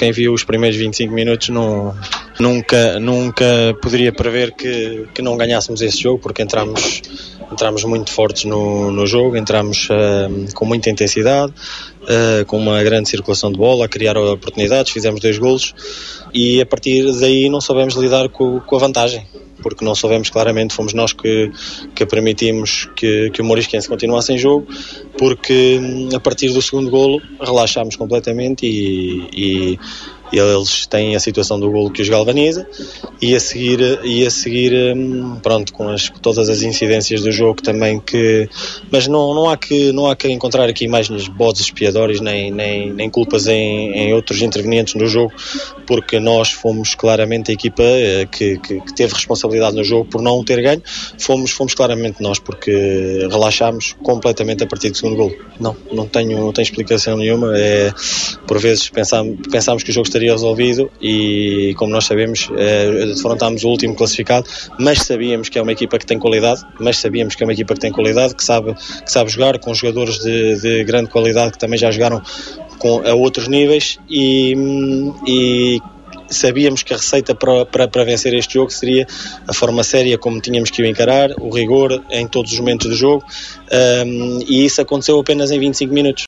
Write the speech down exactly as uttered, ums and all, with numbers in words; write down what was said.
quem viu os primeiros vinte e cinco minutos não, nunca, nunca poderia prever que, que não ganhássemos esse jogo, porque entramos, entramos muito fortes no, no jogo, entramos uh, com muita intensidade, uh, com uma grande circulação de bola, a criar oportunidades, fizemos dois golos e a partir daí não soubemos lidar com, com a vantagem, porque não soubemos claramente, fomos nós que, que permitimos que, que o Morisquense continuasse em jogo, porque a partir do segundo golo relaxámos completamente e, e, e eles têm a situação do golo que os galvaniza e a seguir, e a seguir pronto, com as, todas as incidências do jogo também que, mas não, não, há que, não há que encontrar aqui mais bodes expiatórios nem, nem, nem culpas em, em outros intervenientes no jogo, porque nós fomos claramente a equipa que, que, que teve responsabilidade no jogo por não ter ganho, fomos, fomos claramente nós, porque relaxámos completamente a partir do segundo golo. Não, não tenho, não tenho explicação nenhuma, é, por vezes pensámos, pensámos que o jogo estaria resolvido e, como nós sabemos, é, defrontámos o último classificado, mas sabíamos que é uma equipa que tem qualidade, mas sabíamos que é uma equipa que tem qualidade, que sabe, que sabe jogar com jogadores de, de grande qualidade que também já jogaram com, a outros níveis e, e sabíamos que a receita para, para, para vencer este jogo seria a forma séria como tínhamos que o encarar, o rigor em todos os momentos do jogo, um, e isso aconteceu apenas em vinte e cinco minutos.